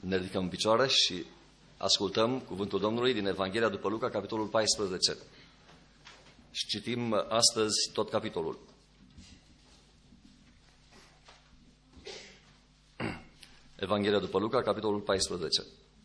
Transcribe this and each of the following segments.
Ne ridicăm în picioare și ascultăm cuvântul Domnului din Evanghelia după Luca, capitolul 14. Și citim astăzi tot capitolul. Evanghelia după Luca, capitolul 14.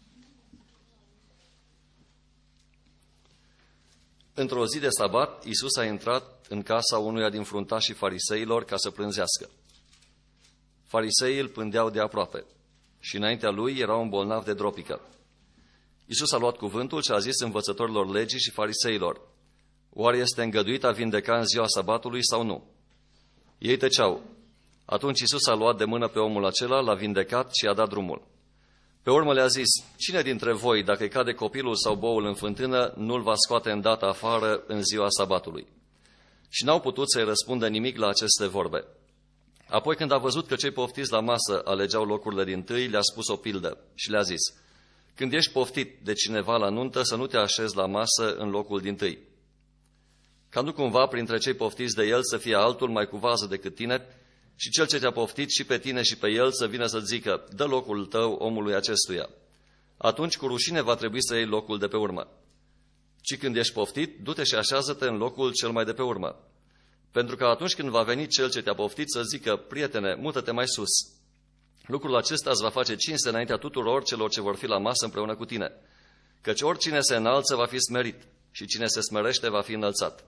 Într-o zi de sabat, Iisus a intrat în casa unuia din fruntașii fariseilor ca să prânzească. Fariseii îl pândeau de aproape și înaintea lui era un bolnav de dropică. Iisus a luat cuvântul și a zis învățătorilor legii și fariseilor: oare este îngăduit a vindeca în ziua sabatului sau nu? Ei tăceau. Atunci Iisus a luat de mână pe omul acela, l-a vindecat și i-a dat drumul. Pe urmă le-a zis: cine dintre voi, dacă îi cade copilul sau boul în fântână, nu-l va scoate îndată afară în ziua sabatului? Și n-au putut să-i răspundă nimic la aceste vorbe. Apoi, când a văzut că cei poftiți la masă alegeau locurile dintâi, le-a spus o pildă și le-a zis: când ești poftit de cineva la nuntă, să nu te așezi la masă în locul dintâi, ca nu cumva printre cei poftiți de el să fie altul mai cu vază decât tine și cel ce te-a poftit și pe tine și pe el să vină să zică: dă locul tău omului acestuia. Atunci cu rușine va trebui să iei locul de pe urmă. Ci când ești poftit, du-te și așează-te în locul cel mai de pe urmă. Pentru că atunci când va veni cel ce te-a poftit să zică: prietene, mută-te mai sus, lucrul acesta îți va face cinste înaintea tuturor celor ce vor fi la masă împreună cu tine. Căci oricine se înalță va fi smerit și cine se smerește va fi înălțat.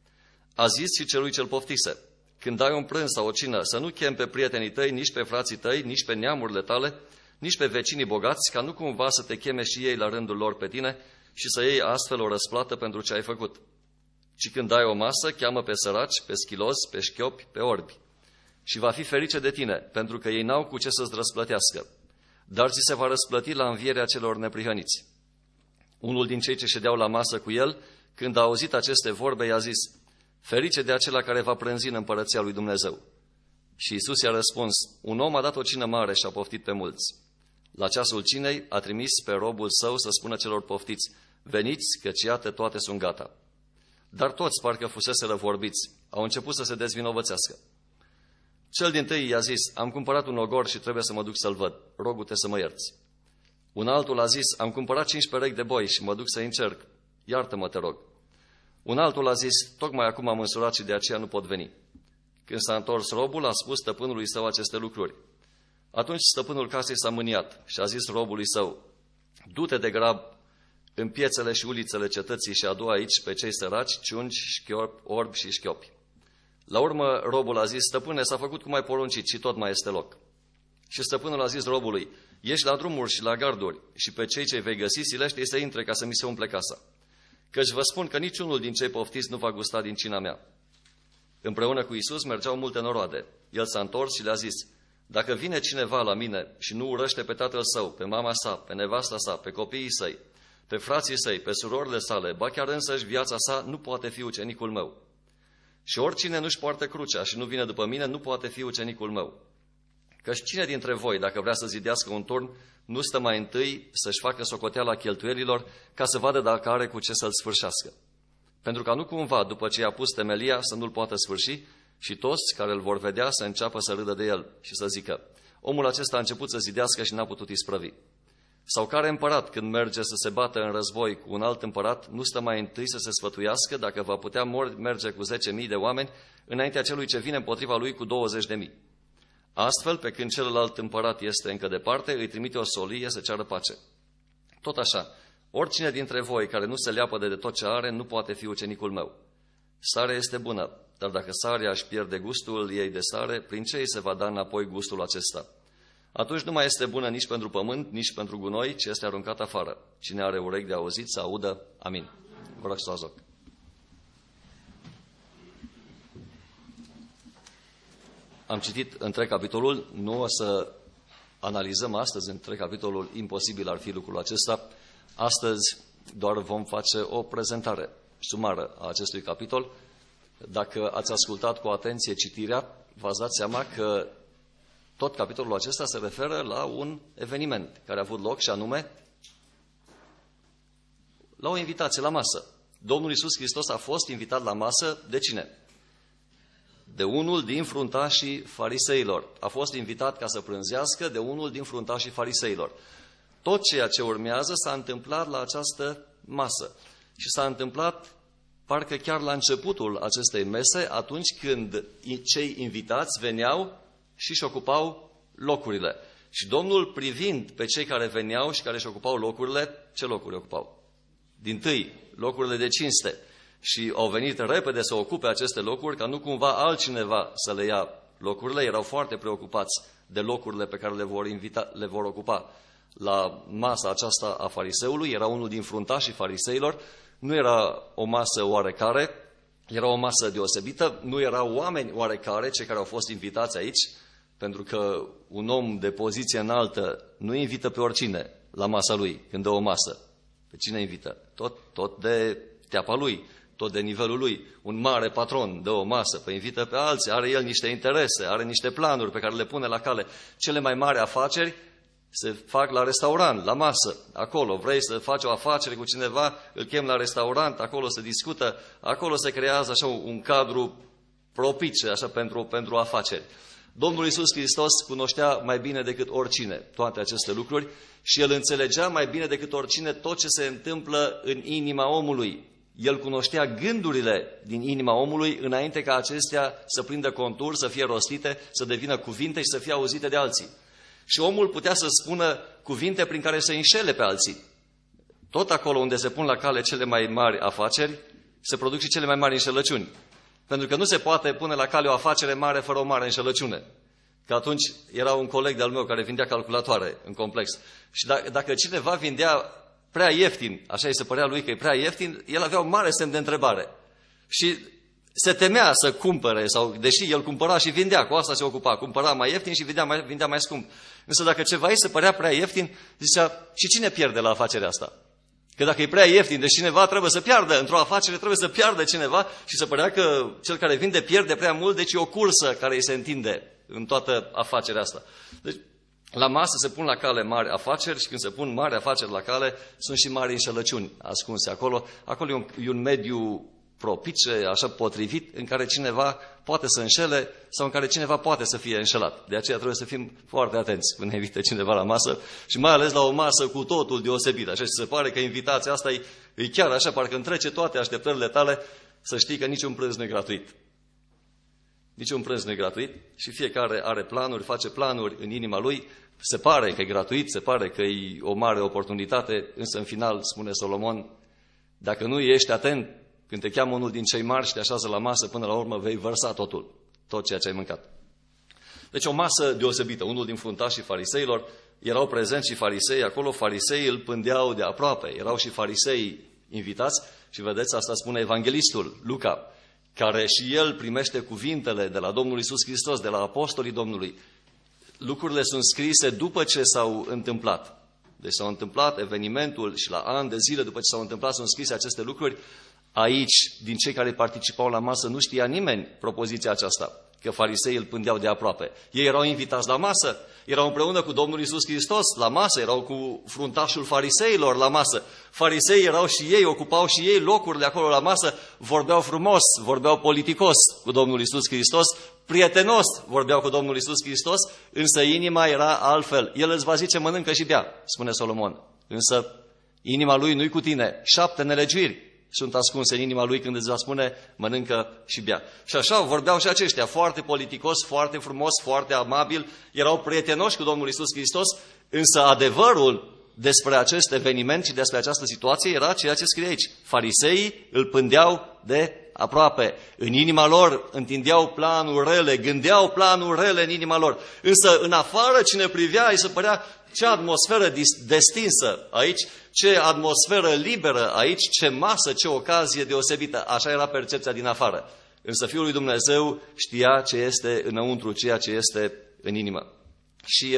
A zis și celui ce-l poftise: când ai un prânz sau o cină, să nu chemi pe prietenii tăi, nici pe frații tăi, nici pe neamurile tale, nici pe vecinii bogați, ca nu cumva să te cheme și ei la rândul lor pe tine și să iei astfel o răsplată pentru ce ai făcut. Ci când ai o masă, cheamă pe săraci, pe schilozi, pe șchiopi, pe orbi. Și va fi ferice de tine, pentru că ei n-au cu ce să-ți răsplătească. Dar ți se va răsplăti la învierea celor neprihăniți. Unul din cei ce ședeau la masă cu el, când a auzit aceste vorbe, i-a zis: ferice de acela care va prânzi în împărăția lui Dumnezeu. Și Iisus i-a răspuns: un om a dat o cină mare și a poftit pe mulți. La ceasul cinei a trimis pe robul său să spună celor poftiți: veniți, căci iată toate sunt gata. Dar toți, parcă fuseseră vorbiți, au început să se dezvinovățească. Cel dintâi i-a zis: am cumpărat un ogor și trebuie să mă duc să-l văd, rogu-te să mă ierți. Un altul a zis: am cumpărat 5 perechi de boi și mă duc să-i încerc, iartă-mă, te rog. Un altul a zis: tocmai acum am însurat și de aceea nu pot veni. Când s-a întors robul, a spus stăpânului său aceste lucruri. Atunci stăpânul casei s-a mâniat și a zis robului său: du-te de grab în piețele și ulițele cetății și adu aici pe cei săraci, ciungi, șchiopi, orbi și șchiopi. La urmă robul a zis: stăpâne, s-a făcut cum ai poruncit și tot mai este loc. Și stăpânul a zis robului: ieși la drumuri și la garduri și pe cei ce vei găsi silește-i să intre ca să mi se umple casa. Căci vă spun că niciunul din cei poftiți nu va gusta din cina mea. Împreună cu Iisus mergeau multe noroade. El s-a întors și le-a zis: dacă vine cineva la mine și nu urăște pe tatăl său, pe mama sa, pe nevasta sa, pe copiii săi, pe frații săi, pe surorile sale, ba chiar însăși viața sa, nu poate fi ucenicul meu. Și oricine nu-și poartă crucea și nu vine după mine, nu poate fi ucenicul meu. Căci cine dintre voi, dacă vrea să zidească un turn, nu stă mai întâi să-și facă socoteala cheltuielilor, ca să vadă dacă are cu ce să-l sfârșească? Pentru ca nu cumva, după ce i-a pus temelia, să nu-l poată sfârși și toți care îl vor vedea să înceapă să râdă de el și să zică: omul acesta a început să zidească și n-a putut isprăvi. Sau care împărat, când merge să se bată în război cu un alt împărat, nu stă mai întâi să se sfătuiască dacă va putea merge cu 10.000 de oameni înaintea celui ce vine împotriva lui cu 20.000? Astfel, pe când celălalt împărat este încă departe, îi trimite o solie să ceară pace. Tot așa, oricine dintre voi care nu se leapădă de tot ce are, nu poate fi ucenicul meu. Sarea este bună, dar dacă sarea își pierde gustul ei de sare, prin ce îi se va da înapoi gustul acesta? Atunci nu mai este bună nici pentru pământ, nici pentru gunoi, ci este aruncat afară. Cine are urechi de auzit să audă. Amin. Vă rog să luați loc. Am citit întreg capitolul, nu o să analizăm astăzi întreg capitolul, imposibil ar fi lucrul acesta. Astăzi doar vom face o prezentare sumară a acestui capitol. Dacă ați ascultat cu atenție citirea, v-ați dat seama că tot capitolul acesta se referă la un eveniment care a avut loc și anume la o invitație la masă. Domnul Iisus Hristos a fost invitat la masă de cine? De unul din fruntașii fariseilor. A fost invitat ca să prânzească de unul din fruntașii fariseilor. Tot ceea ce urmează s-a întâmplat la această masă. Și s-a întâmplat parcă chiar la începutul acestei mese, atunci când cei invitați veneau și își ocupau locurile. Și Domnul, privind pe cei care veneau și care își ocupau locurile, ce locuri ocupau? Dintâi, locurile de cinste. Și au venit repede să ocupe aceste locuri, ca nu cumva altcineva să le ia locurile. Erau foarte preocupați de locurile pe care le vor ocupa la masa aceasta a fariseului. Era unul din fruntașii fariseilor. Nu era o masă oarecare, era o masă deosebită. Nu erau oameni oarecare cei care au fost invitați aici, pentru că un om de poziție înaltă nu invită pe oricine la masa lui când dă o masă. Pe cine invită? Tot de teapa lui, tot de nivelul lui. Un mare patron dă o masă, păi invită pe alții, are el niște interese, are niște planuri pe care le pune la cale. Cele mai mari afaceri se fac la restaurant, la masă, acolo. Vrei să faci o afacere cu cineva, îl chem la restaurant, acolo se discută, acolo se creează așa un cadru propice așa, pentru afaceri. Domnul Iisus Hristos cunoștea mai bine decât oricine toate aceste lucruri și El înțelegea mai bine decât oricine tot ce se întâmplă în inima omului. El cunoștea gândurile din inima omului înainte ca acestea să prindă contur, să fie rostite, să devină cuvinte și să fie auzite de alții. Și omul putea să spună cuvinte prin care să înșele pe alții. Tot acolo unde se pun la cale cele mai mari afaceri, se produc și cele mai mari înșelăciuni. Pentru că nu se poate pune la cale o afacere mare fără o mare înșelăciune. Că atunci era un coleg de-al meu care vindea calculatoare în complex. Și dacă cineva vindea prea ieftin, așa îi se părea lui că e prea ieftin, el avea un mare semn de întrebare. Și se temea să cumpere, sau deși el cumpăra și vindea, cu asta se ocupa, cumpăra mai ieftin și vindea mai scump. Însă dacă ceva îi se părea prea ieftin, zicea, și cine pierde la afacerea asta? Că dacă e prea ieftin, deci cineva trebuie să piardă, într-o afacere trebuie să piardă cineva și se părea că cel care vinde pierde prea mult, deci e o cursă care îi se întinde în toată afacerea asta. Deci la masă se pun la cale mari afaceri și când se pun mari afaceri la cale, sunt și mari înșelăciuni ascunse acolo. Acolo e un mediu propice, așa potrivit, în care cineva poate să înșele sau în care cineva poate să fie înșelat. De aceea trebuie să fim foarte atenți când ne invită cineva la masă și mai ales la o masă cu totul deosebită. Așa se pare că invitația asta e chiar așa, parcă întrece toate așteptările tale, să știi că niciun prânz nu e gratuit. Niciun prânz nu e gratuit și fiecare are planuri, face planuri în inima lui. Se pare că e gratuit, se pare că e o mare oportunitate, însă în final, spune Solomon, dacă nu ești atent, când te cheamă unul din cei mari și te așează la masă, până la urmă vei vărsa tot ceea ce ai mâncat. Deci o masă deosebită. Unul din fruntașii fariseilor, erau prezenți și farisei, acolo farisei îl pândeau de aproape. Erau și farisei invitați și vedeți, asta spune evanghelistul Luca, care și el primește cuvintele de la Domnul Iisus Hristos, de la apostolii Domnului. Lucrurile sunt scrise după ce s-au întâmplat. Deci s-au întâmplat evenimentul și la ani de zile după ce s-au întâmplat sunt scrise aceste lucruri. Aici, din cei care participau la masă, nu știa nimeni propoziția aceasta, că fariseii îl pândeau de aproape. Ei erau invitați la masă, erau împreună cu Domnul Iisus Hristos la masă, erau cu fruntașul fariseilor la masă. Fariseii erau și ei, ocupau și ei locurile acolo la masă, vorbeau frumos, vorbeau politicos cu Domnul Iisus Hristos, prietenos vorbeau cu Domnul Iisus Hristos, însă inima era altfel. El îți va zice, mănâncă și bea, spune Solomon, însă inima lui nu-i cu tine. 7 nelegiuiri sunt ascunse în inima lui când îți va spune, mănâncă și bea. Și așa vorbeau și aceștia, foarte politicos, foarte frumos, foarte amabil, erau prietenoși cu Domnul Iisus Hristos, însă adevărul despre acest eveniment și despre această situație era ceea ce scrie aici. Fariseii îl pândeau de aproape. În inima lor întindeau planuri rele, gândeau planuri rele în inima lor. Însă în afară cine privea îi se părea ce atmosferă destinsă aici, ce atmosferă liberă aici, ce masă, ce ocazie deosebită. Așa era percepția din afară. Însă Fiul lui Dumnezeu știa ce este înăuntru, ceea ce este în inimă. Și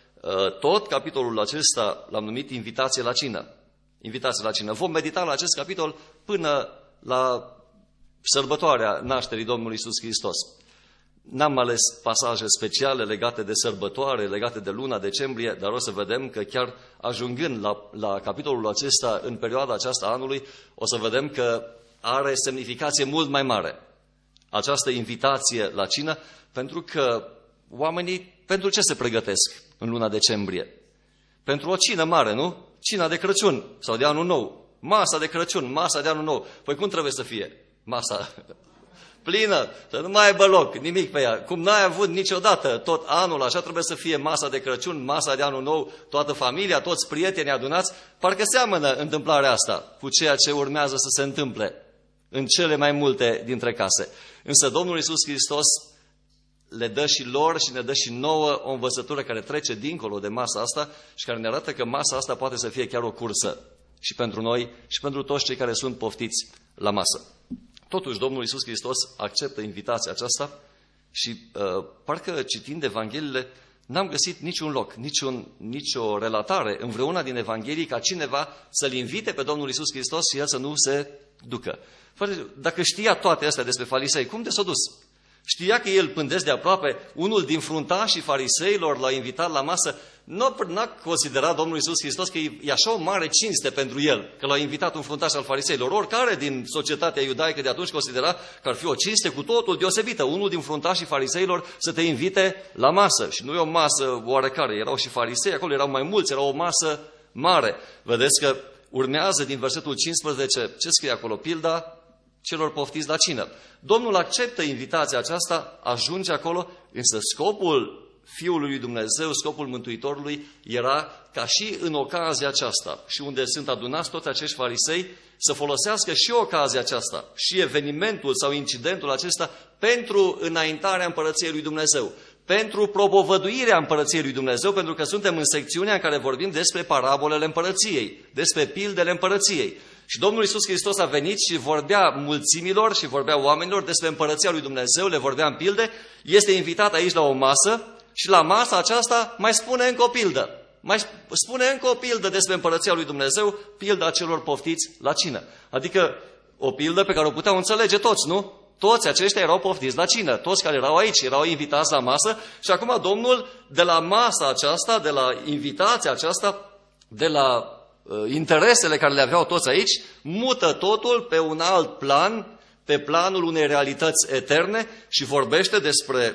tot capitolul acesta l-am numit invitație la cină. Invitație la cină. Vom medita la acest capitol până la sărbătoarea nașterii Domnului Iisus Hristos. N-am ales pasaje speciale legate de sărbătoare, legate de luna decembrie, dar o să vedem că chiar ajungând la capitolul acesta, în perioada aceasta anului, o să vedem că are semnificație mult mai mare. Această invitație la cină, pentru că oamenii, pentru ce se pregătesc în luna decembrie? pentru o cină mare, nu? Cina de Crăciun sau de Anul Nou. Masa de Crăciun, masa de Anul Nou. Păi cum trebuie să fie masa? Plină, să nu mai aibă loc, nimic pe ea. Cum n-ai avut niciodată tot anul, așa trebuie să fie masa de Crăciun, masa de Anul Nou, toată familia, toți prietenii adunați. Parcă seamănă întâmplarea asta cu ceea ce urmează să se întâmple în cele mai multe dintre case. Însă Domnul Iisus Hristos le dă și lor și ne dă și nouă o învățătură care trece dincolo de masa asta și care ne arată că masa asta poate să fie chiar o cursă și pentru noi și pentru toți cei care sunt poftiți la masă. Totuși, Domnul Iisus Hristos acceptă invitația aceasta și parcă citind Evangheliile, n-am găsit niciun loc, nicio relatare în vreuna din Evanghelii ca cineva să-L invite pe Domnul Iisus Hristos și El să nu se ducă. Dacă știa toate astea despre farisei, cum de s-a dus? Știa că el pândesc de aproape, unul din fruntașii fariseilor l-a invitat la masă, n-a considerat Domnul Iisus Hristos că e așa o mare cinste pentru el, că l-a invitat un fruntaș al fariseilor. Oricare din societatea iudaică de atunci considera că ar fi o cinste cu totul deosebită, unul din fruntașii fariseilor să te invite la masă. Și nu e o masă oarecare, erau și farisei, acolo erau mai mulți, era o masă mare. Vedeți că urmează din versetul 15, ce scrie acolo? Pilda celor poftiți la cină. Domnul acceptă invitația aceasta, ajunge acolo, însă scopul Fiului lui Dumnezeu, scopul Mântuitorului era ca și în ocazia aceasta și unde sunt adunați toți acești farisei să folosească și ocazia aceasta și evenimentul sau incidentul acesta pentru înaintarea Împărăției lui Dumnezeu, pentru propovăduirea Împărăției lui Dumnezeu, pentru că suntem în secțiunea în care vorbim despre parabolele Împărăției, despre pildele Împărăției. Și Domnul Iisus Hristos a venit și vorbea mulțimilor și vorbea oamenilor despre Împărăția lui Dumnezeu, le vorbea în pilde, este invitat aici la o masă și la masa aceasta mai spune încă o pildă. Mai spune încă o pildă despre Împărăția lui Dumnezeu, pilda celor poftiți la cină. Adică o pildă pe care o puteau înțelege toți, nu? Toți aceștia erau poftiți la cină, toți care erau aici, erau invitați la masă și acum Domnul de la masa aceasta, de la invitația aceasta, de la interesele care le aveau toți aici, mută totul pe un alt plan, pe planul unei realități eterne și vorbește despre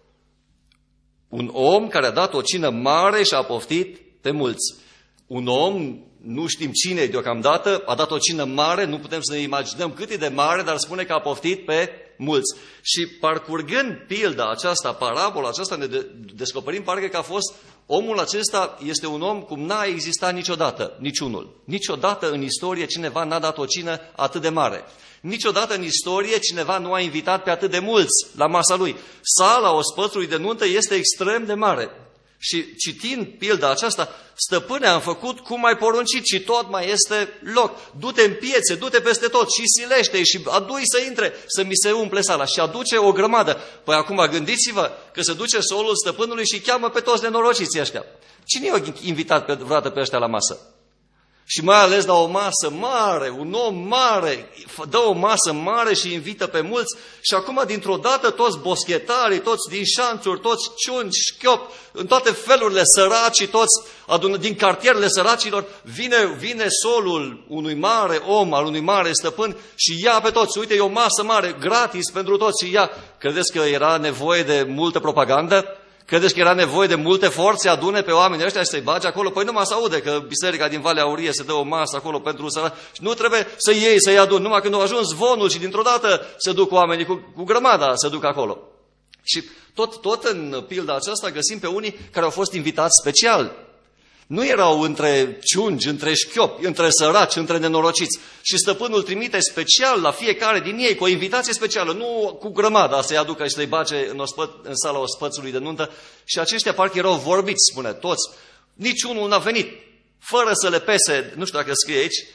un om care a dat o cină mare și a poftit pe mulți. Un om, nu știm cine deocamdată, a dat o cină mare, nu putem să ne imaginăm cât e de mare, dar spune că a poftit pe mulți. Și parcurgând pilda aceasta, parabola aceasta, ne descoperim parcă că a fost omul acesta este un om cum n-a existat niciodată, niciunul. Niciodată în istorie cineva n-a dat o cină atât de mare. Niciodată în istorie cineva nu a invitat pe atât de mulți la masa lui. Sala ospățului de nuntă este extrem de mare. Și citind pilda aceasta, stăpâne, am făcut cum ai poruncit și tot mai este loc. Du-te în piețe, du-te peste tot și silește-i și adu-i să intre, să mi se umple sala. Și aduce o grămadă. Păi acum gândiți-vă că se duce solul stăpânului și cheamă pe toți nenorociții ăștia. Cine i-a invitat vreodată pe ăștia la masă? Și mai ales la o masă mare, un om mare, dă o masă mare și invită pe mulți și acum dintr-o dată toți boschetarii, toți din șanțuri, toți ciuni, șchiopi, în toate felurile săraci, toți din cartierele săracilor, vine solul unui mare om, al unui mare stăpân și ia pe toți. Uite, e o masă mare, gratis pentru toți și ia. Credeți că era nevoie de multă propagandă? Credeți că era nevoie de multe forțe adune pe oamenii ăștia și să-i bage acolo? Păi numai să aude că biserica din Valea Aurie se dă o masă acolo pentru săraci. Nu trebuie să iei, să-i adun. Numai când a ajuns zvonul și dintr-o dată se duc oamenii cu grămada, se duc acolo. Și tot în pilda aceasta găsim pe unii care au fost invitați special. Nu erau între ciungi, între șchiopi, între săraci, între nenorociți. Și stăpânul trimite special la fiecare din ei, cu o invitație specială, nu cu grămada să-i aducă și să-i bage în sala ospățului de nuntă. Și aceștia parcă erau vorbiți, spune, toți. Niciunul n-a venit, fără să le pese, nu știu dacă scrie aici,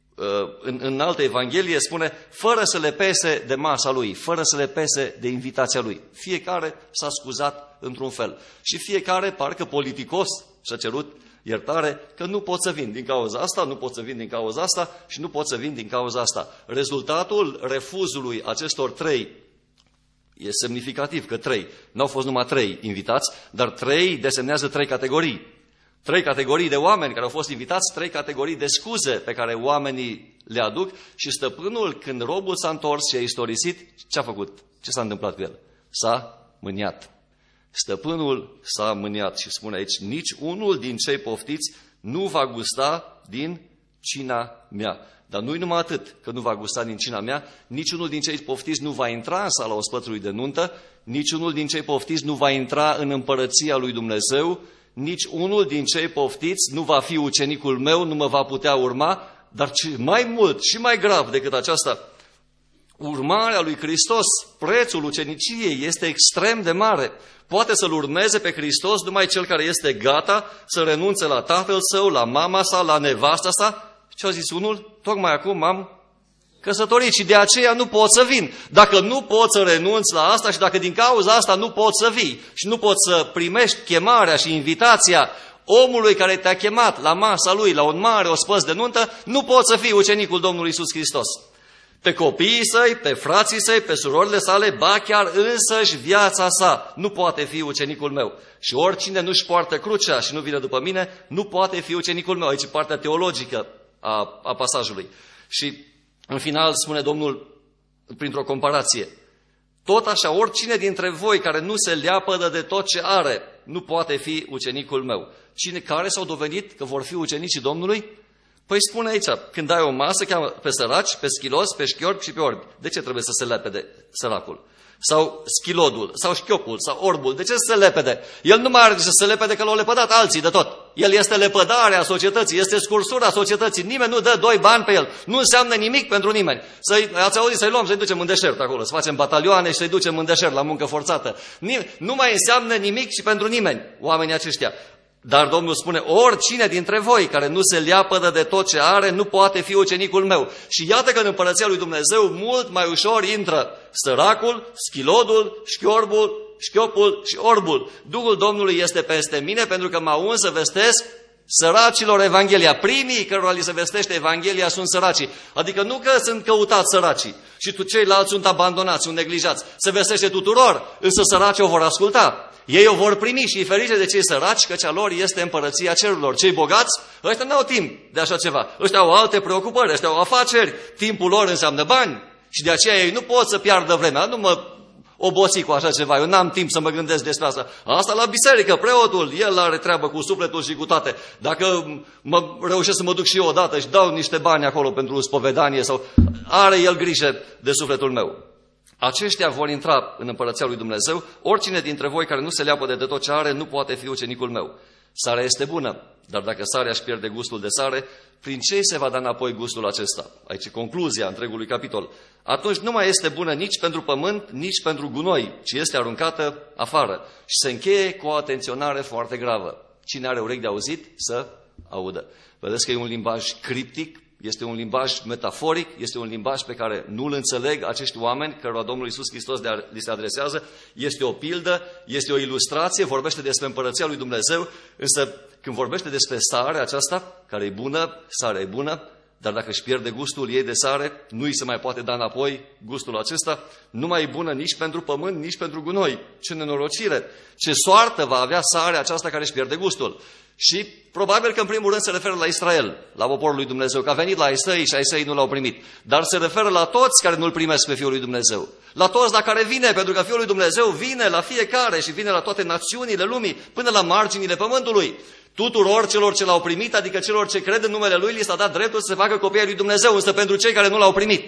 în altă evanghelie spune, fără să le pese de masa lui, fără să le pese de invitația lui. Fiecare s-a scuzat într-un fel. Și fiecare, parcă politicos, și-a cerut iertare că nu pot să vin din cauza asta, nu pot să vin din cauza asta și nu pot să vin din cauza asta. Rezultatul refuzului acestor trei e semnificativ că trei, n-au fost numai trei invitați, dar trei desemnează trei categorii. Trei categorii de oameni care au fost invitați, trei categorii de scuze pe care oamenii le aduc și stăpânul, când robul s-a întors și a istorisit, ce a făcut? Ce s-a întâmplat cu el? S-a mâniat. Stăpânul s-a mâniat și spune aici, nici unul din cei poftiți nu va gusta din cina mea. Dar nu-i numai atât că nu va gusta din cina mea, niciunul din cei poftiți nu va intra în sala ospățului de nuntă, niciunul din cei poftiți nu va intra în împărăția lui Dumnezeu, nici unul din cei poftiți nu va fi ucenicul meu, nu mă va putea urma, dar mai mult și mai grav decât aceasta, urmarea lui Hristos, prețul uceniciei este extrem de mare. Poate să-L urmeze pe Hristos numai cel care este gata să renunțe la tatăl său, la mama sa, la nevasta sa. Ce a zis unul? Tocmai acum m-am căsătorit și de aceea nu pot să vin. Dacă nu pot să renunț la asta și dacă din cauza asta nu pot să vii și nu pot să primești chemarea și invitația omului care te-a chemat la masa lui, la un mare ospăț de nuntă, nu poți să fii ucenicul Domnului Iisus Hristos. Pe copiii săi, pe frații săi, pe surorile sale, ba chiar însăși viața sa nu poate fi ucenicul meu. Și oricine nu-și poartă crucea și nu vine după mine, nu poate fi ucenicul meu. Aici e partea teologică a pasajului. Și în final spune Domnul, printr-o comparație, tot așa, oricine dintre voi care nu se leapădă de tot ce are, nu poate fi ucenicul meu. Cine care s-au dovedit că vor fi ucenicii Domnului? Păi spune aici, când ai o masă, cheamă pe săraci, pe schilos, pe șchiorbi și pe orbi. De ce trebuie să se lepede săracul? Sau schilodul, sau șchiopul, sau orbul. De ce să se lepede? El nu mai are de ce să se lepede, că l-au lepădat alții de tot. El este lepădarea societății, este scursura societății. Nimeni nu dă 2 bani pe el. Nu înseamnă nimic pentru nimeni. Ați auzit, să-i luăm, să-i ducem în deșert acolo, să facem batalioane și să-i ducem în deșert la muncă forțată. Nu mai înseamnă nimic și pentru nimeni, oamenii aceștia. Dar Domnul spune, oricine dintre voi care nu se leapădă de tot ce are, nu poate fi ucenicul meu. Și iată că în împărăția lui Dumnezeu mult mai ușor intră săracul, schilodul, șchiorbul, șchiopul și orbul. Duhul Domnului este peste mine pentru că m-a uns să vestesc săracilor Evanghelia. Primii cărora li se vestește Evanghelia sunt săracii. Adică nu că sunt căutați săracii și ceilalți sunt abandonați, sunt neglijați. Se vestește tuturor, însă săracii o vor asculta. Ei o vor primi și ferice de cei săraci, căci a lor este împărăția cerurilor. Cei bogați, ăștia n-au timp de așa ceva. Ăștia au alte preocupări, ăștia au afaceri. Timpul lor înseamnă bani și de aceea ei nu pot să piardă vremea. Nu mă obosi cu așa ceva, eu n-am timp să mă gândesc despre asta. Asta la biserică, preotul, el are treabă cu sufletul și cu toate. Dacă reușesc să mă duc și eu odată și dau niște bani acolo pentru spovedanie sau are el grijă de sufletul meu. Aceștia vor intra în împărăția lui Dumnezeu. Oricine dintre voi care nu se leapă de tot ce are, nu poate fi ucenicul meu. Sarea este bună, dar dacă sarea își pierde gustul de sare, prin ce se va da înapoi gustul acesta? Aici e concluzia întregului capitol. Atunci nu mai este bună nici pentru pământ, nici pentru gunoi, ci este aruncată afară. Și se încheie cu o atenționare foarte gravă. Cine are urechi de auzit, să audă. Vedeți că e un limbaj criptic, este un limbaj metaforic, este un limbaj pe care nu-l înțeleg acești oameni cărora Domnul Iisus Hristos li se adresează. Este o pildă, este o ilustrație, vorbește despre împărăția lui Dumnezeu, însă când vorbește despre sarea aceasta, care e bună, sarea e bună, dar dacă își pierde gustul ei de sare, nu îi se mai poate da înapoi gustul acesta, nu mai e bună nici pentru pământ, nici pentru gunoi. Ce nenorocire! Ce soartă va avea sarea aceasta care își pierde gustul! Și probabil că în primul rând se referă la Israel, la poporul lui Dumnezeu, că a venit la ai săi și ai săi nu l-au primit. Dar se referă la toți care nu-L primesc pe Fiul lui Dumnezeu. La toți la care vine, pentru că Fiul lui Dumnezeu vine la fiecare și vine la toate națiunile lumii, până la marginile pământului. Tuturor celor ce l-au primit, adică celor ce cred în numele Lui, li s-a dat dreptul să se facă copii ai lui Dumnezeu, însă pentru cei care nu l-au primit.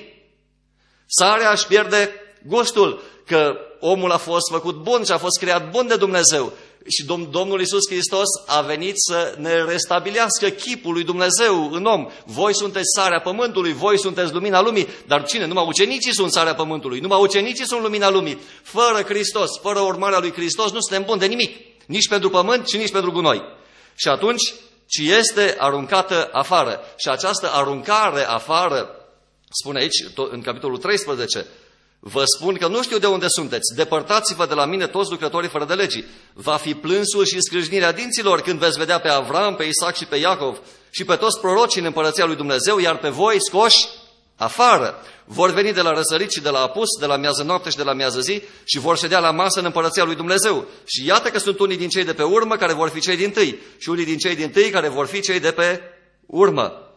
Sarea își pierde gustul, că omul a fost făcut bun și a fost creat bun de Dumnezeu. Și Domnul Iisus Hristos a venit să ne restabilească chipul lui Dumnezeu în om. Voi sunteți sarea pământului, voi sunteți lumina lumii, dar cine? Numai ucenicii sunt sarea pământului, numai ucenicii sunt lumina lumii. Fără Hristos, fără urmarea lui Hristos, nu suntem buni de nimic, nici pentru pământ și nici pentru gunoi. Și atunci, ci este aruncată afară. Și această aruncare afară, spune aici, în capitolul 13, vă spun că nu știu de unde sunteți, depărtați-vă de la mine toți lucrătorii fără de legii. Va fi plânsul și scrâșnirea dinților când veți vedea pe Avram, pe Isaac și pe Iacov și pe toți prorocii în împărăția lui Dumnezeu, iar pe voi scoși afară. Vor veni de la răsărit și de la apus, de la miază noapte și de la miază zi și vor ședea la masă în împărăția lui Dumnezeu. Și iată că sunt unii din cei de pe urmă care vor fi cei dintâi și unii din cei dintâi care vor fi cei de pe urmă.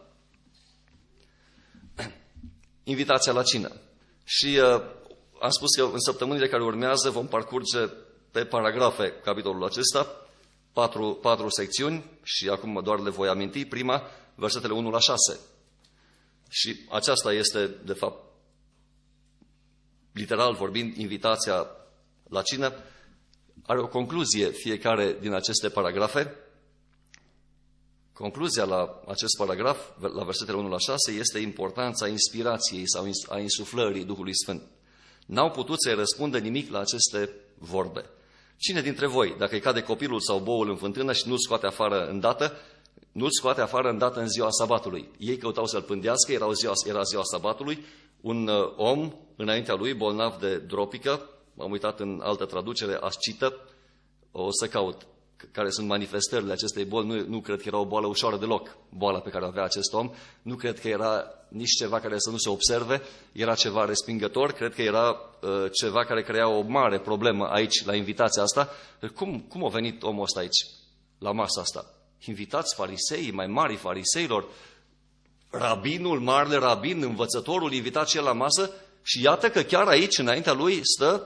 Invitația la cină. Și am spus că în săptămânile care urmează vom parcurge pe paragrafe capitolul acesta patru secțiuni și acum doar le voi aminti. Prima, versetele 1 la 6. Și aceasta este, de fapt, literal vorbind, invitația la cină. Are o concluzie fiecare din aceste paragrafe. Concluzia la acest paragraf, la versetele 1 la 6, este importanța inspirației sau a insuflării Duhului Sfânt. N-au putut să-i răspundă nimic la aceste vorbe. Cine dintre voi, dacă îi cade copilul sau boul în fântână și nu-l scoate afară îndată, nu-l scoate afară îndată în ziua sabatului? Ei căutau să-l pândească, era ziua sabatului, un om înaintea lui, bolnav de dropică, m-am uitat în altă traducere, ascită, o să caut care sunt manifestările acestei boli. Nu cred că era o boală ușoară deloc, boala pe care o avea acest om. Nu cred că era nici ceva care să nu se observe, era ceva respingător, cred că era ceva care crea o mare problemă aici, la invitația asta. Cum a venit omul ăsta aici, la masa asta? Invitați fariseii, mai mari fariseilor, rabinul, marele rabin, învățătorul, invitat și el la masă, și iată că chiar aici, înaintea lui,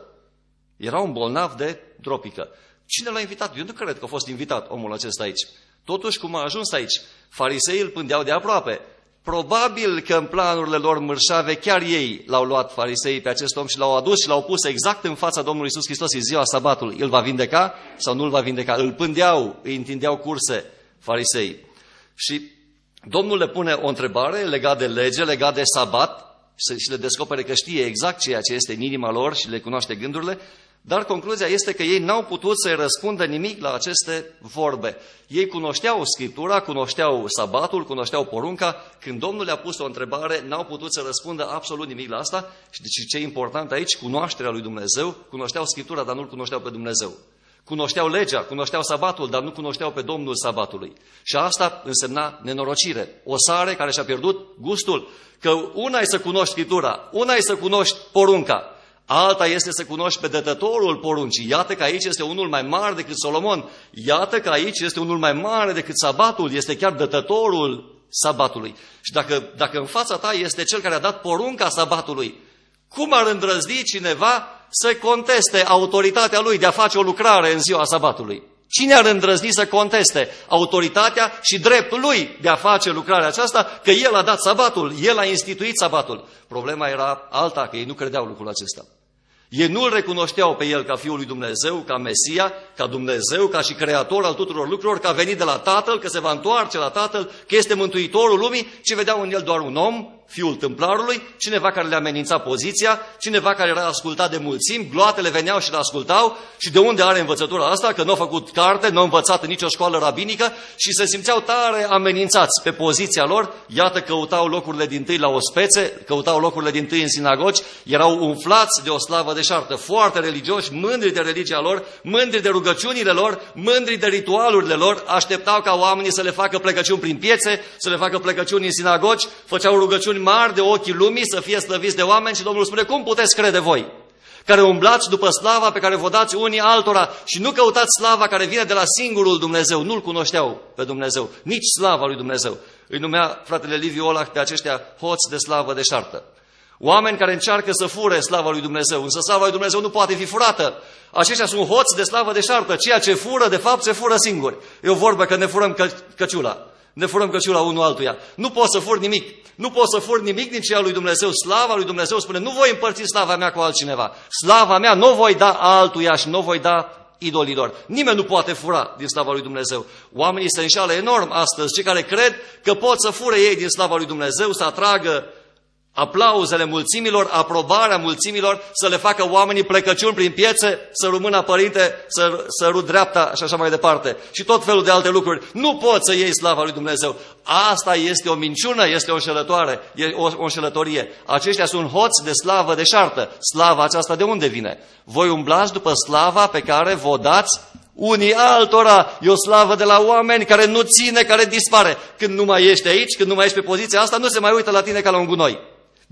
era un bolnav de dropică. Cine l-a invitat? Eu nu cred că a fost invitat omul acesta aici. Totuși, cum a ajuns aici? Fariseii îl pândeau de aproape. Probabil că în planurile lor mărșave, chiar ei l-au luat fariseii pe acest om și l-au adus și l-au pus exact în fața Domnului Iisus Hristos. În ziua sabatului, îl va vindeca sau nu îl va vindeca? Îl pândeau, îi întindeau curse fariseii. Și Domnul le pune o întrebare legat de lege, legat de sabat, și le descopere că știe exact ceea ce este în inima lor și le cunoaște gândurile, dar concluzia este că ei n-au putut să-i răspundă nimic la aceste vorbe. Ei cunoșteau Scriptura, cunoșteau sabatul, cunoșteau porunca. Când Domnul le-a pus o întrebare, n-au putut să răspundă absolut nimic la asta. Și deci ce e important aici? Cunoașterea lui Dumnezeu. Cunoșteau Scriptura, dar nu-L cunoșteau pe Dumnezeu. Cunoșteau legea, cunoșteau sabatul, dar nu cunoșteau pe Domnul sabatului. Și asta însemna nenorocire. O sare care și-a pierdut gustul. Că una e să cunoști Scriptura, una e să cunoști porunca, alta este să cunoști pe dătătorul poruncii. Iată că aici este unul mai mare decât Solomon. Iată că aici este unul mai mare decât sabatul. Este chiar dătătorul sabatului. Și dacă în fața ta este cel care a dat porunca sabatului, cum ar îndrăzni cineva să conteste autoritatea lui de a face o lucrare în ziua sabatului? Cine ar îndrăzni să conteste autoritatea și dreptul lui de a face lucrarea aceasta, că el a dat sabatul, el a instituit sabatul? Problema era alta, că ei nu credeau lucrul acesta. Ei nu îl recunoșteau pe el ca Fiul lui Dumnezeu, ca Mesia, ca Dumnezeu, ca și Creator al tuturor lucrurilor, că a venit de la Tatăl, că se va întoarce la Tatăl, că este Mântuitorul lumii, ci vedeau în el doar un om, fiul tâmplarului, cineva care le amenința poziția, cineva care era ascultat de mulțimi, gloatele veneau și le ascultau. Și de unde are învățătura asta? Că nu a făcut carte, nu a învățat în nicio școală rabinică și se simțeau tare amenințați pe poziția lor. Iată, căutau locurile dintâi la ospețe, căutau locurile dintâi în sinagogi, erau umflați de o slavă deșartă, foarte religioși, mândri de religia lor, mândri de rugăciunile lor, mândri de ritualurile lor, așteptau ca oamenii să le facă plecăciuni prin piețe, să le facă plecăciuni în sinagogi, făceau rugăciuni mari de ochii lumii, să fie slăviți de oameni. Și Domnul spune: cum puteți crede voi, care umblați după slava pe care vă dați unii altora și nu căutați slava care vine de la singurul Dumnezeu? Nu-L cunoșteau pe Dumnezeu, nici slava lui Dumnezeu. Îi numea fratele Liviu Olah pe aceștia hoți de slavă deșartă. Oameni care încearcă să fure slava lui Dumnezeu, însă slava lui Dumnezeu nu poate fi furată. Aceștia sunt hoți de slavă deșartă. Ceea ce fură, de fapt, se fură singuri. E o vorbă că ne furăm căciula. Ne furăm căciula unul altuia. Nu poți să furi nimic. Nu poți să furi nimic din ceea lui Dumnezeu. Slava lui Dumnezeu spune: nu voi împărți slava mea cu altcineva. Slava mea nu voi da altuia și nu voi da idolilor. Nimeni nu poate fura din slava lui Dumnezeu. Oamenii se înșală enorm astăzi. Cei care cred că pot să fure ei din slava lui Dumnezeu, să atragă aplauzele mulțimilor, aprobarea mulțimilor, să le facă oamenii plecăciuni prin piețe, să rămână părinte, să sărut dreapta și așa mai departe. Și tot felul de alte lucruri. Nu poți să iei slava lui Dumnezeu. Asta este o minciună, este o înșelătoare, o înșelătorie. Aceștia sunt hoți de slavă deșartă. Slava aceasta de unde vine? Voi umblați după slava pe care vă dați unii altora. E o slavă de la oameni care nu ține, care dispare. Când nu mai ești aici, când nu mai ești pe poziția asta, nu se mai uită la tine ca la un gunoi.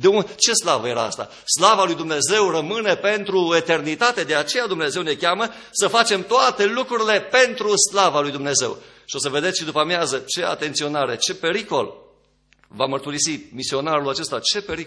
Ce slavă era asta? Slava lui Dumnezeu rămâne pentru eternitate, de aceea Dumnezeu ne cheamă să facem toate lucrurile pentru slava lui Dumnezeu. Și o să vedeți și după amiază ce atenționare, ce pericol va mărturisi misionarul acesta,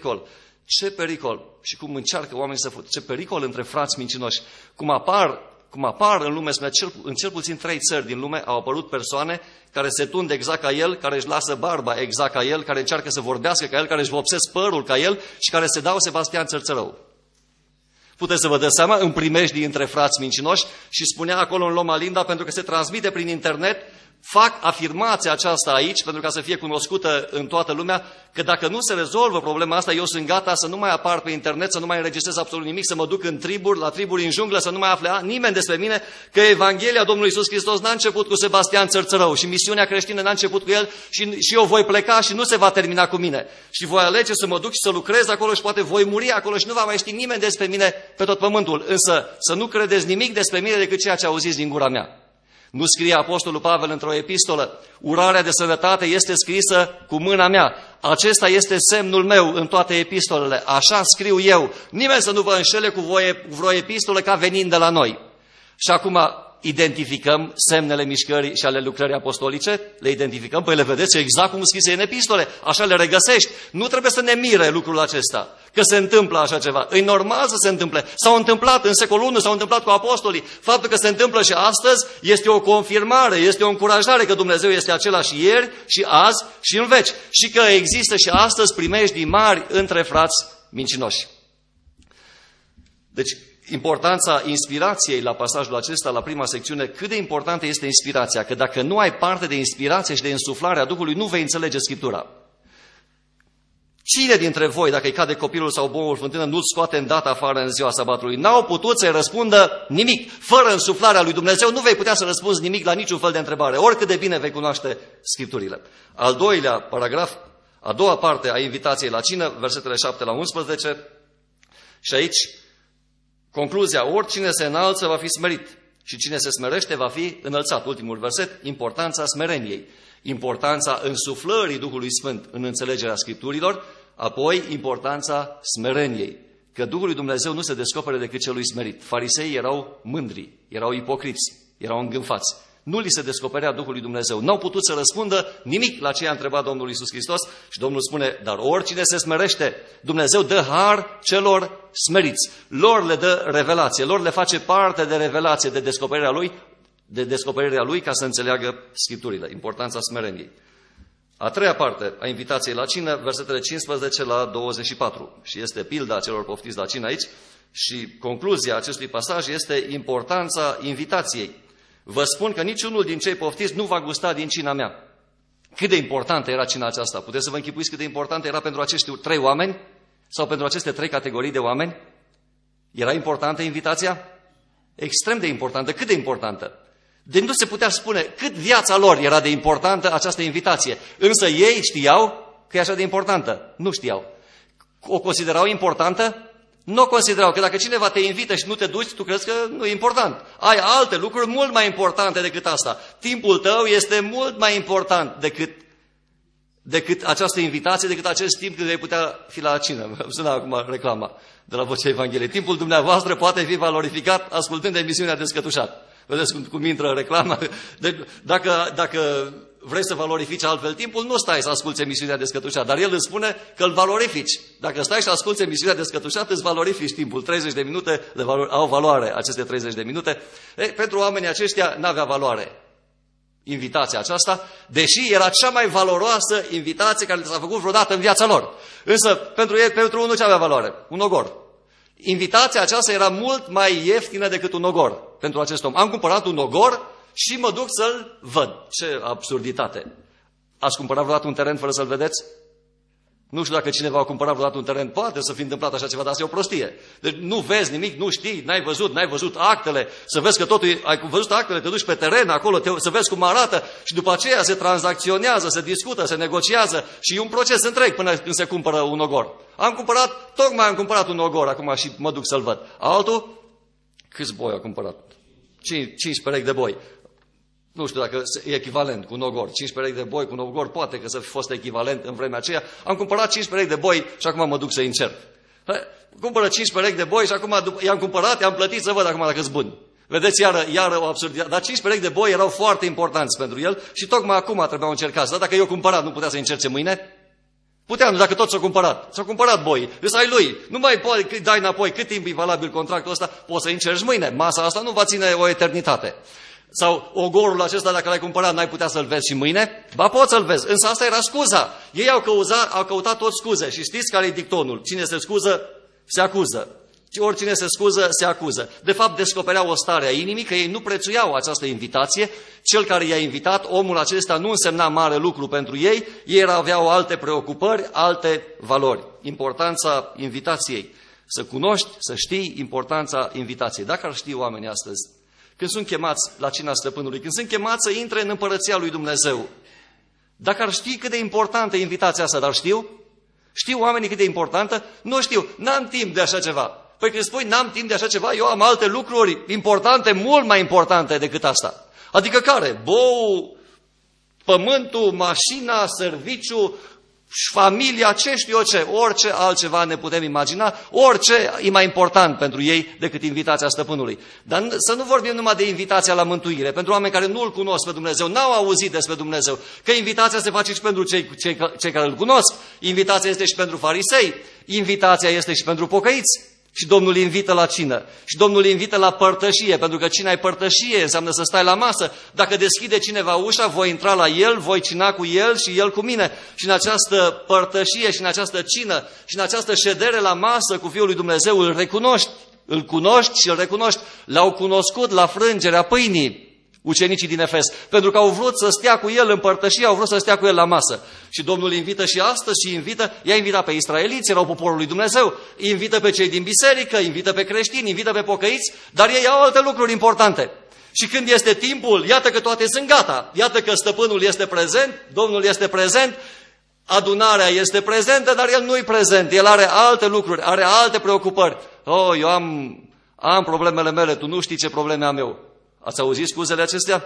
ce pericol și cum încearcă oamenii să fugă, ce pericol între frați mincinoși, cum apar Acum apar în lume, în cel puțin 3 țări din lume au apărut persoane care se tund exact ca el, care își lasă barba exact ca el, care încearcă să vorbească ca el, care își vopsesc părul ca el și care se dau Sebastian Țărțărău. Puteți să vă dați seama, în primejdii între frați mincinoși, și spunea acolo în Loma Linda, pentru că se transmite prin internet, fac afirmația aceasta aici, pentru ca să fie cunoscută în toată lumea, că dacă nu se rezolvă problema asta, eu sunt gata să nu mai apar pe internet, să nu mai înregistrez absolut nimic, să mă duc în triburi, la triburi în junglă, să nu mai afle nimeni despre mine, că Evanghelia Domnului Iisus Hristos n-a început cu Sebastian Țărțărău și misiunea creștină n-a început cu el și eu voi pleca și nu se va termina cu mine. Și voi alege să mă duc și să lucrez acolo și poate voi muri acolo și nu va mai ști nimeni despre mine pe tot pământul. Însă să nu credeți nimic despre mine decât ceea ce auziți din gura mea. Nu scrie Apostolul Pavel într-o epistolă, urarea de sănătate este scrisă cu mâna mea. Acesta este semnul meu în toate epistolele. Așa scriu eu. Nimeni să nu vă înșele cu vreo epistolă ca venind de la noi. Și acum identificăm semnele mișcării și ale lucrării apostolice? Le identificăm? Păi le vedeți exact cum scrise în epistole. Așa le regăsești. Nu trebuie să ne mire lucrul acesta, că se întâmplă așa ceva. E normal să se întâmple. S-au întâmplat în secolul I, s-au întâmplat cu apostolii. Faptul că se întâmplă și astăzi este o confirmare, este o încurajare că Dumnezeu este același ieri și azi și în veci. Și că există și astăzi primejdii mari între frați mincinoși. Deci, importanța inspirației la pasajul acesta, la prima secțiune, cât de importantă este inspirația, că dacă nu ai parte de inspirație și de insuflare a Duhului, nu vei înțelege Scriptura. Cine dintre voi, dacă îi cade copilul sau boul în fântână, nu-l scoate îndată afară în ziua sabatului? N-au putut să-i răspundă nimic. Fără însuflarea lui Dumnezeu nu vei putea să răspunzi nimic la niciun fel de întrebare, oricât de bine vei cunoaște Scripturile. Al doilea paragraf, a doua parte a invitației la cină, versetele 7 la 11, și aici concluzia, oricine se înalță va fi smerit și cine se smerește va fi înălțat. Ultimul verset, importanța smereniei, importanța însuflării Duhului Sfânt în înțelegerea Scripturilor, apoi importanța smereniei, că Duhul lui Dumnezeu nu se descopere decât celui smerit. Fariseii erau mândri, erau ipocriți, erau îngânfați. Nu li se descoperea Duhul lui Dumnezeu. N-au putut să răspundă nimic la ce a întrebat Domnul Iisus Hristos și Domnul spune, dar oricine se smerește, Dumnezeu dă har celor smeriți. Lor le dă revelație, lor le face parte de revelație, de descoperirea lui ca să înțeleagă Scripturile, importanța smereniei. A treia parte a invitației la cină, versetele 15 la 24. Și este pilda celor poftiți la cină aici și concluzia acestui pasaj este importanța invitației. Vă spun că niciunul din cei poftiți nu va gusta din cina mea. Cât de importantă era cina aceasta? Puteți să vă închipuiți cât de importantă era pentru acești 3 oameni? Sau pentru aceste 3 categorii de oameni? Era importantă invitația? Extrem de importantă. Cât de importantă? Deci nu se putea spune cât viața lor era de importantă această invitație. Însă ei știau că e așa de importantă. Nu știau. O considerau importantă? Nu o considerau, că dacă cineva te invită și nu te duci, tu crezi că nu e important. Ai alte lucruri mult mai importante decât asta. Timpul tău este mult mai important decât această invitație, decât acest timp când vei putea fi la cină. Sună acum reclama de la Vocea Evangheliei. Timpul dumneavoastră poate fi valorificat ascultând emisiunea Descătușat. Vedeți cum intră reclama? Deci, dacă vrei să valorifici altfel timpul, nu stai să asculți emisiunea Descătușat, dar el îți spune că îl valorifici. Dacă stai și asculți emisiunea Descătușat, îți valorifici timpul. 30 de minute au valoare, aceste 30 de minute. Pentru oamenii aceștia n-avea valoare invitația aceasta, deși era cea mai valoroasă invitație care s-a făcut vreodată în viața lor. Însă, pentru unul ce avea valoare? Un ogor. Invitația aceasta era mult mai ieftină decât un ogor pentru acest om. Am cumpărat un ogor și mă duc să-l văd. Ce absurditate! Ați cumpărat vreodată un teren fără să-l vedeți? Nu știu dacă cineva a cumpărat vreodată un teren, poate să fi întâmplat așa ceva, dar asta e o prostie. Deci nu vezi nimic, nu știi, n-ai văzut actele, să vezi că totul, ai văzut actele, te duci pe teren acolo, să vezi cum arată și după aceea se tranzacționează, se discută, se negociază și e un proces întreg până când se cumpără un ogor. Tocmai am cumpărat un ogor acum și mă duc să-l văd. Altul, câți boi a cumpărat? 5 perechi de boi. Nu știu dacă e echivalent cu un ogor. 5 perechi de boi cu un ogor, poate că să fi fost echivalent în vremea aceea. Am cumpărat 5 perechi de boi și acum mă duc să-i încerc. Cumpără 5 perechi de boi și acum i-am cumpărat, i-am plătit să văd acum dacă sunt buni. Vedeți, iară o absurditate. Dar 5 perechi de boi erau foarte importanți pentru el și tocmai acum trebuiau încercați. Dar dacă eu cumpărat, nu putea să încerce mâine? Puteam, dacă tot s-a cumpărat. S-a cumpărat boi, îți ai lui. Nu mai poți, dai înapoi. Cât timp e valabil contractul ăsta? Poți să încerci mâine. Masa asta nu va ține o eternitate. Sau ogorul acesta, dacă l-ai cumpărat, n-ai putea să-l vezi și mâine? Ba, poți să-l vezi. Însă asta era scuza. Ei au căutat tot scuze. Și știți care e dictonul? Cine se scuză, se acuză. Oricine se scuză, se acuză. De fapt, descopereau o stare a inimii, că ei nu prețuiau această invitație. Cel care i-a invitat, omul acesta, nu însemna mare lucru pentru ei. Ei aveau alte preocupări, alte valori. Importanța invitației. Să cunoști, să știi importanța invitației. Dacă ar ști oamenii astăzi, când sunt chemați la cina stăpânului, când sunt chemați să intre în împărăția lui Dumnezeu, dacă ar ști cât de importantă e invitația asta, dar știu? Știu oamenii cât de importantă? Nu știu, n-am timp de așa ceva. Păi când spui n-am timp de așa ceva, eu am alte lucruri importante, mult mai importante decât asta. Adică care? Bou, pământul, mașina, serviciu, familia, ce știu eu ce, orice altceva ne putem imagina, orice e mai important pentru ei decât invitația stăpânului. Dar să nu vorbim numai de invitația la mântuire, pentru oameni care nu-L cunosc pe Dumnezeu, n-au auzit despre Dumnezeu, că invitația se face și pentru cei care îl cunosc, invitația este și pentru farisei, invitația este și pentru pocăiți. Și Domnul invită la cină. Și Domnul invită la părtășie, pentru că cina e părtășie, înseamnă să stai la masă. Dacă deschide cineva ușa, voi intra la el, voi cina cu el și el cu mine. Și în această părtășie și în această cină și în această ședere la masă cu Fiul lui Dumnezeu îl recunoști. Îl cunoști și îl recunoști. L-au cunoscut la frângerea pâinii ucenicii din Efes, pentru că au vrut să stea cu el în părtășie, au vrut să stea cu el la masă. Și Domnul invită și astăzi și i-a invitat pe israeliți, erau poporul lui Dumnezeu, invită pe cei din biserică, invită pe creștini, invită pe pocăiți, dar ei au alte lucruri importante. Și când este timpul, iată că toate sunt gata, iată că stăpânul este prezent, Domnul este prezent, adunarea este prezentă, dar el nu-i prezent, el are alte lucruri, are alte preocupări. Oh, eu am problemele mele, tu nu știi ce probleme am eu. Ați auzit scuzele acestea?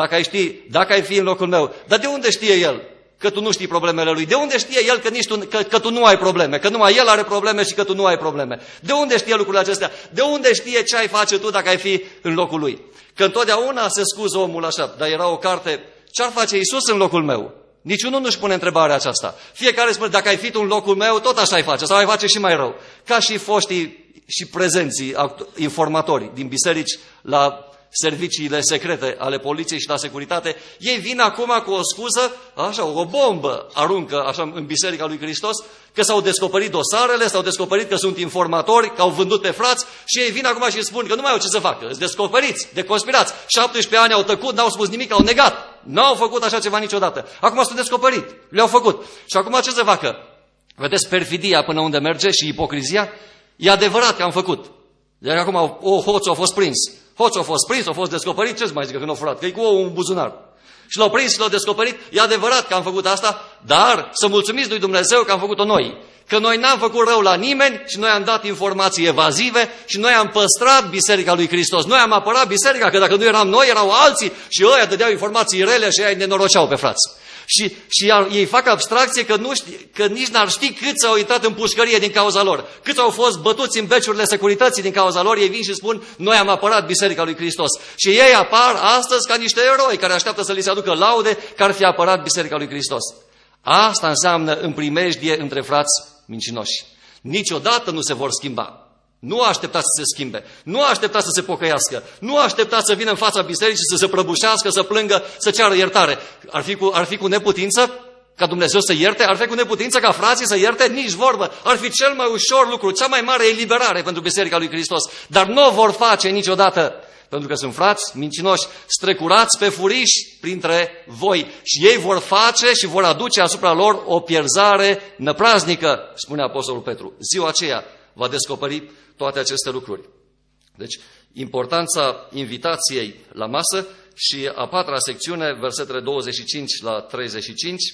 Dacă ai fi în locul meu. Dar de unde știe el că tu nu știi problemele lui? De unde știe el că tu nu ai probleme? Că numai el are probleme și că tu nu ai probleme? De unde știe lucrurile acestea? De unde știe ce ai face tu dacă ai fi în locul lui? Că întotdeauna se scuză omul așa. Dar era o carte, ce-ar face Iisus în locul meu? Niciunul nu-și pune întrebarea aceasta. Fiecare spune, dacă ai fi tu în locul meu, tot așa ai face, sau ai face și mai rău. Ca și foștii și prezenții informatori din biserici la serviciile secrete ale poliției și la securitate, ei vin acum cu o scuză, așa, o bombă aruncă așa în Biserica lui Hristos, că s-au descoperit dosarele, s-au descoperit că sunt informatori, că au vândut pe frați și ei vin acum și spun că nu mai au ce să facă, îți descoperiți, deconspirați. 17 ani au tăcut, n-au spus nimic, au negat, n-au făcut așa ceva niciodată. Acum s-au descoperit, le-au făcut. Și acum ce să facă? Vedeți perfidia până unde merge și ipocrizia? E adevărat că am făcut. Iar acum hoțul a fost prins. Hoțul a fost prins, a fost descoperit, ce-ți mai zică când a furat? Că e cu ouă în buzunar. Și l-au prins și l-au descoperit. E adevărat că am făcut asta, dar să mulțumiți lui Dumnezeu că am făcut-o noi. Că noi n-am făcut rău la nimeni și noi am dat informații evazive și noi am păstrat Biserica lui Hristos. Noi am apărat Biserica, că dacă nu eram noi, erau alții și ăia dădeau informații rele și ei nenoroceau pe frați. Și ei fac abstracție că nici n-ar ști câți au intrat în pușcărie din cauza lor, câți au fost bătuți în beciurile securității din cauza lor, ei vin și spun, noi am apărat Biserica lui Hristos. Și ei apar astăzi ca niște eroi care așteaptă să li se aducă laude că ar fi apărat Biserica lui Hristos. Asta înseamnă împrimejdie între frați mincinoși. Niciodată nu se vor schimba. Nu așteptați să se schimbe, nu așteptați să se pocăiască, nu așteptați să vină în fața bisericii, să se prăbușească, să plângă, să ceară iertare. Ar fi cu neputință ca Dumnezeu să ierte? Ar fi cu neputință ca frații să ierte? Nici vorbă. Ar fi cel mai ușor lucru, cea mai mare eliberare pentru Biserica lui Hristos. Dar nu o vor face niciodată, pentru că sunt frați mincinoși, strecurați pe furiș printre voi. Și ei vor face și vor aduce asupra lor o pierzare năpraznică, spune Apostolul Petru. Ziua aceea va descoperi toate aceste lucruri. Deci, importanța invitației la masă și a patra secțiune, versetele 25 la 35,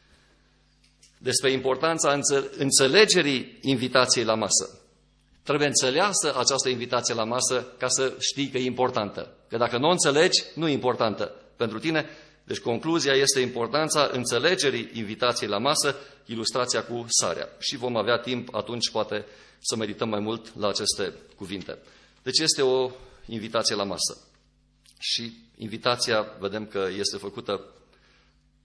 despre importanța înțelegerii invitației la masă. Trebuie înțeleasă această invitație la masă ca să știi că e importantă. Că dacă nu o înțelegi, nu e importantă pentru tine. Deci concluzia este importanța înțelegerii invitației la masă, ilustrația cu sarea. Și vom avea timp atunci poate să medităm mai mult la aceste cuvinte. Deci este o invitație la masă. Și invitația, vedem că este făcută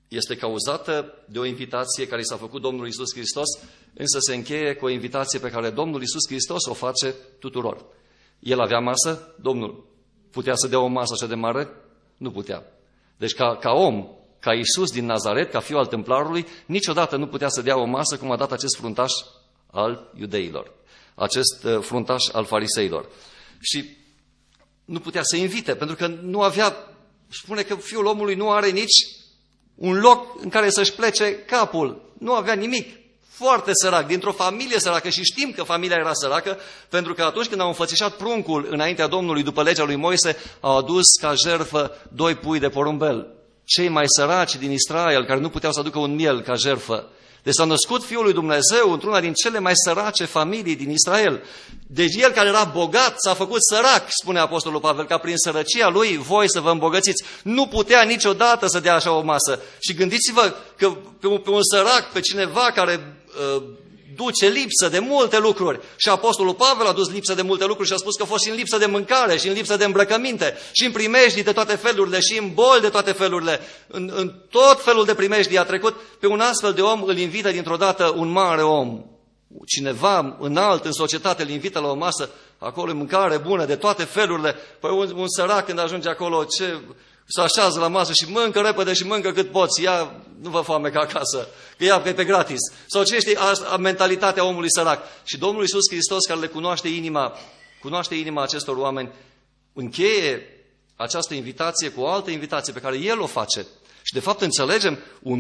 este cauzată de o invitație care i s-a făcut Domnul Iisus Hristos, însă se încheie cu o invitație pe care Domnul Iisus Hristos o face tuturor. El avea masă, Domnul putea să dea o masă așa de mare? Nu putea. Deci ca om, ca Iisus din Nazaret, ca fiul al templarului, niciodată nu putea să dea o masă cum a dat acest fruntaș al iudeilor, acest fruntaș al fariseilor. Și nu putea să invite, pentru că nu avea, spune că fiul omului nu are nici un loc în care să-și plece capul, nu avea nimic. Foarte sărac, dintr-o familie săracă, și știm că familia era săracă, pentru că atunci când au înfățișat pruncul înaintea Domnului după legea lui Moise, au adus ca jertfă 2 pui de porumbel. Cei mai săraci din Israel, care nu puteau să aducă un miel ca jertfă. Deci s-a născut Fiul lui Dumnezeu într-una din cele mai sărace familii din Israel. Deci el care era bogat s-a făcut sărac, spune Apostolul Pavel, ca prin sărăcia lui voi să vă îmbogățiți. Nu putea niciodată să dea așa o masă. Și gândiți-vă că pe un sărac, pe cineva care duce lipsă de multe lucruri. Și Apostolul Pavel a dus lipsă de multe lucruri și a spus că a fost și în lipsă de mâncare, și în lipsă de îmbrăcăminte, și în primejdii de toate felurile, și în boli de toate felurile. În tot felul de primejdii a trecut. Pe un astfel de om îl invită dintr-o dată un mare om. Cineva înalt în societate îl invită la o masă, acolo e mâncare bună de toate felurile. Păi un sărac când ajunge acolo, se așează la masă și mâncă repede și mâncă cât poți. Ia, nu vă foame ca acasă, că e pe gratis. Sau ce este mentalitatea omului sărac? Și Domnul Iisus Hristos, care le cunoaște inima acestor oameni, încheie această invitație cu o altă invitație pe care El o face. Și de fapt înțelegem,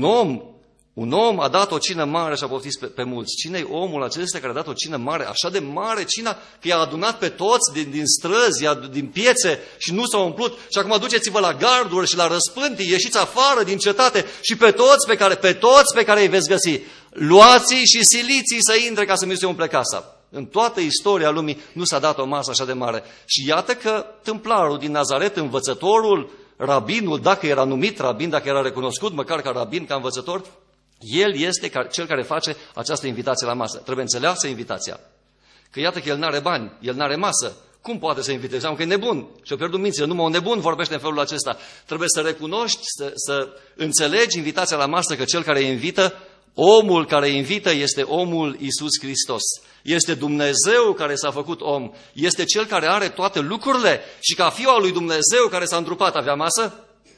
un om a dat o cină mare și a poftit pe mulți. Cine e omul acesta care a dat o cină mare, așa de mare cina, că i-a adunat pe toți din străzi, din piețe și nu s-au umplut? Și acum duceți-vă la garduri și la răspântii, ieșiți afară din cetate și pe toți pe care îi veți găsi, luați-i și siliți-i să intre ca să mi se umple casa. În toată istoria lumii nu s-a dat o masă așa de mare. Și iată că tâmplarul din Nazaret, învățătorul, rabinul, dacă era numit rabin, dacă era recunoscut măcar ca rabin, ca învățător, el este cel care face această invitație la masă. Trebuie înțeleasă invitația. Că iată că el n-are bani, el n-are masă. Cum poate să invite? Înseamnă că e nebun. Și-a pierdut mințile. Numai un nebun vorbește în felul acesta. Trebuie să recunoști, să înțelegi invitația la masă, că cel care invită, omul care invită este omul Iisus Hristos. Este Dumnezeu care s-a făcut om. Este cel care are toate lucrurile. Și ca fiul al lui Dumnezeu care s-a întrupat, avea masă?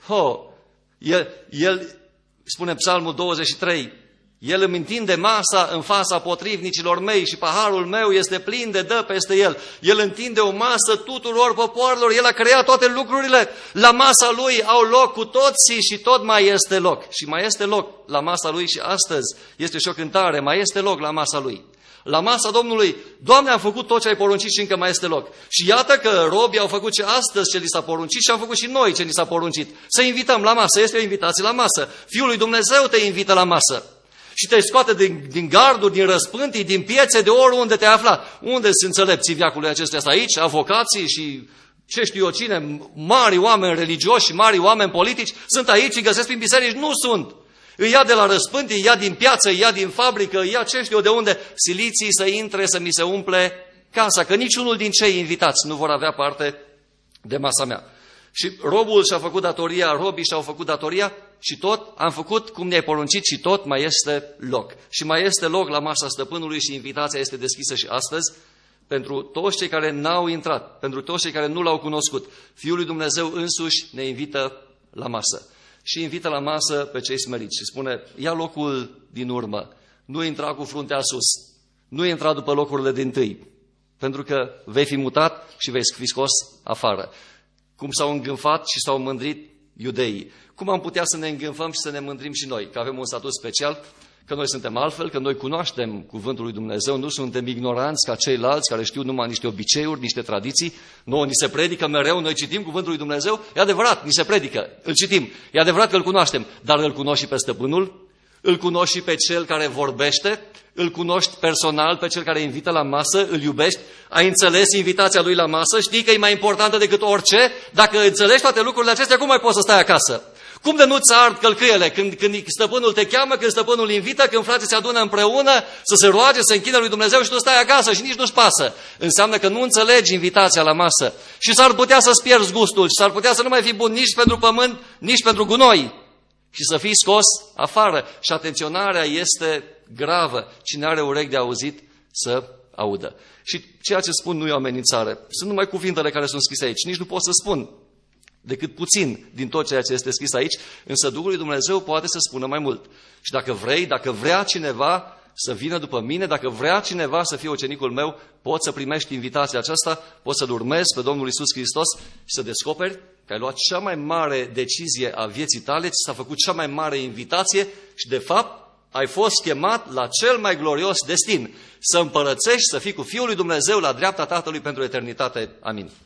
El spune Psalmul 23, El îmi întinde masa în fața potrivnicilor mei și paharul meu este plin de dă peste el. El întinde o masă tuturor popoarelor, El a creat toate lucrurile. La masa Lui au loc cu toții și tot mai este loc. Și mai este loc la masa Lui și astăzi este și o cântare, mai este loc la masa Lui. La masa Domnului, Doamne, am făcut tot ce ai poruncit și încă mai este loc. Și iată că robii au făcut ce astăzi ce li s-a poruncit și am făcut și noi ce li s-a poruncit. Să invităm la masă, este o invitație la masă. Fiul lui Dumnezeu te invită la masă. Și te scoate din garduri, din răspântii, din piețe, de oriunde te afla. Unde sunt înțelepții veacului acestea? Aici, avocații și ce știu eu cine, mari oameni religioși, mari oameni politici, sunt aici, îi găsesc prin biserici? Nu sunt. Îi ia de la răspântii, îi ia din piață, îi ia din fabrică, îi ia ce știu eu de unde, siliții să intre, să mi se umple casa, că niciunul din cei invitați nu vor avea parte de masa mea. Și robul și-a făcut datoria, robii și-au făcut datoria și tot am făcut cum ne-ai poruncit și tot mai este loc. Și mai este loc la masa stăpânului și invitația este deschisă și astăzi pentru toți cei care n-au intrat, pentru toți cei care nu l-au cunoscut. Fiul lui Dumnezeu însuși ne invită la masă. Și invită la masă pe cei smeriți și spune, ia locul din urmă, nu intra cu fruntea sus, nu intra după locurile dintâi, pentru că vei fi mutat și vei fi scos afară. Cum s-au îngânfat și s-au mândrit iudeii. Cum am putea să ne îngânfăm și să ne mândrim și noi, că avem un statut special, că noi suntem altfel, că noi cunoaștem cuvântul lui Dumnezeu, nu suntem ignoranți ca ceilalți care știu numai niște obiceiuri, niște tradiții. Nouă ni se predică mereu, noi citim cuvântul lui Dumnezeu, e adevărat, ni se predică, îl citim, e adevărat că îl cunoaștem, dar îl cunoști și pe stăpânul, îl cunoști și pe cel care vorbește, îl cunoști personal pe cel care invită la masă, îl iubești, ai înțeles invitația lui la masă, știi că e mai importantă decât orice, dacă înțelegi toate lucrurile acestea, cum mai poți să stai acasă? Cum de nu-ți ard călcâiele când stăpânul te cheamă, când stăpânul invită, când frații se adună împreună să se roage, să închină lui Dumnezeu și tu stai acasă și nici nu-ți pasă? Înseamnă că nu înțelegi invitația la masă și s-ar putea să-ți pierzi gustul și s-ar putea să nu mai fii bun nici pentru pământ, nici pentru gunoi. și să fii scos afară. Și atenționarea este gravă. Cine are urechi de auzit să audă. Și ceea ce spun nu e o amenințare. Sunt numai cuvintele care sunt scrise aici. Nici nu pot să spun decât puțin din tot ceea ce este scris aici, însă Duhul lui Dumnezeu poate să spună mai mult. Și dacă vrea cineva să vină după mine, dacă vrea cineva să fie ucenicul meu, poți să primești invitația aceasta, poți să-L urmezi pe Domnul Iisus Hristos și să descoperi că ai luat cea mai mare decizie a vieții tale, ți s-a făcut cea mai mare invitație și, de fapt, ai fost chemat la cel mai glorios destin, să împărățești, să fii cu Fiul lui Dumnezeu la dreapta Tatălui pentru eternitate. Amin.